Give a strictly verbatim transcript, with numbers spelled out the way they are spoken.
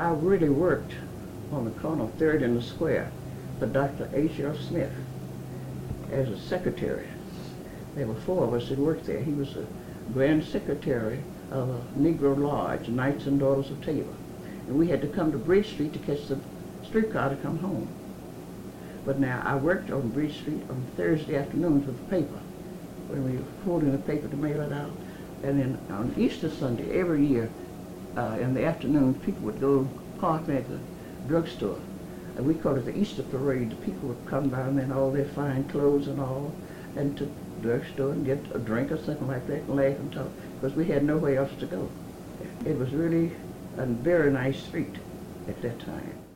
I really worked on the corner of third and the Square for Doctor H L Smith as a secretary. There were four of us that worked there. He was the grand secretary of a Negro Lodge, Knights and Daughters of Tabor. And we had to come to Bridge Street to catch the streetcar to come home. But now I worked on Bridge Street on Thursday afternoons with the paper, when we were folding the paper to mail it out. And then on Easter Sunday, every year, uh, in the afternoon, people would go parking at the drugstore. And we called it the Easter Parade. The people would come down in all their fine clothes and all, and to the drugstore and get a drink or something like that and laugh and talk, because we had nowhere else to go. It was really a very nice street at that time.